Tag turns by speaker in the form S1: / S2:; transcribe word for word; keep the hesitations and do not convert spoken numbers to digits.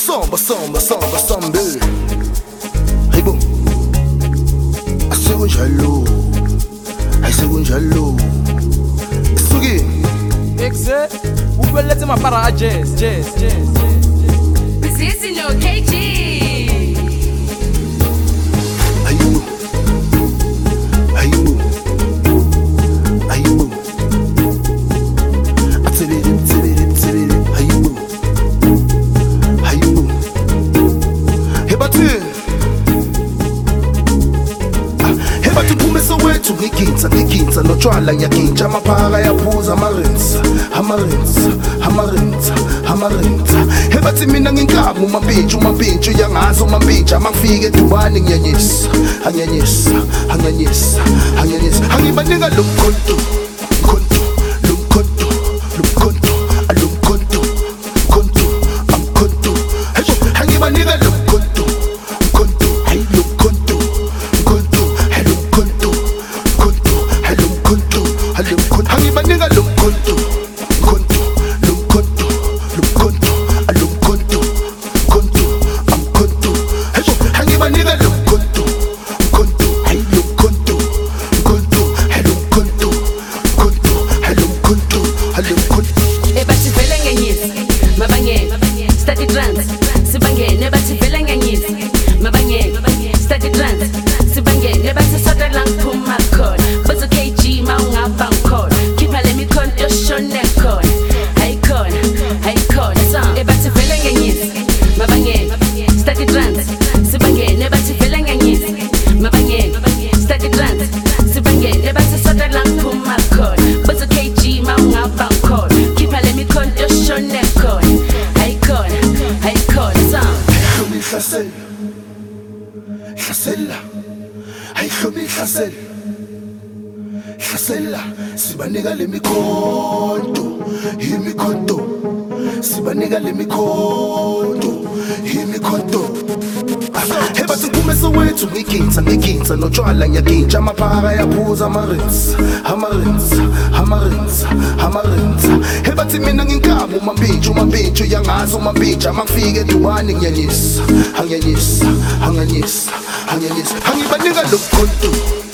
S1: samba, samba, samba, samba. Hey boom. Asekunjalo, asekunjalo. Sugi.
S2: Exe, ubelete mapara a jazz, jazz, jazz, jazz.
S3: This is no K G.
S1: Ayu, ayu, ayu. Atibiri, tibiri, tibiri. Ayu, ayu. Hebati. Hebati kumesa wethu ngiginza ngiginza notshwala ngiyagintsha amaphaka yaphuza amarensa amarensa amarensa amarensa hebathi mina nginkamu umampintshi umampintshi uyangazi umampintshi amangifike edubane ngiyanyisa angiyanyisa angiyanyisa angiyanyisa angibanika lo mkhonto mkhonto lo mkhonto lo mkhonto alo mkhonto mkhonto amkhonto hejo angibanika lo mkhonto mkhonto hayi lo mkhonto mkhonto hello mkhonto mkhonto hello mkhonto hello mkhonto angibanika lo mkhonto mkhonto lo mkhonto lo mkhonto alo mkhonto mkhonto amkhonto hejo angibanika lo mkhonto mkhonto hayi lo mkhonto mkhonto hello mkhonto mkhonto hello mkhonto hello mkhonto
S3: Ebathi vele ngenyisi, mabangene, study trance, sibangene bathi vele ngenyisi, mabangene, study trance, sibangene bathi soda lang phuma khona, bathi K G mawungaba ngikhona, khipha le mikhonto yoshone khona, ayikhona, ayikhona song. Ebathi vele ngenyisi, mabangene, study trance, sibangene bathi vele ngenyisi, mabangene, study trance, sibangene bathi soda lang phuma khona, bathi K G mawungaba ngikhona, khipha le mikhonto yoshone khona, ayikhona, ayikhona song.
S1: Hlomi hlasela hlasela hayi hlomi hlasela hlasela sibanika le mikhonto imikhonto sibanika le mikhonto imikhonto hebathi kumesa wethu ngiginza ngiginza notshwala ngiyagintsha amaphaka yaphuza amarensa amarensa amarensa amarensa hebathi mina nginkamu umampintshi umampintshi uyangazi umampintshi amangifike edubane ngiyanyisa angiyanyisa angiyanyisa angiyanyisa angibanika lo mkhonto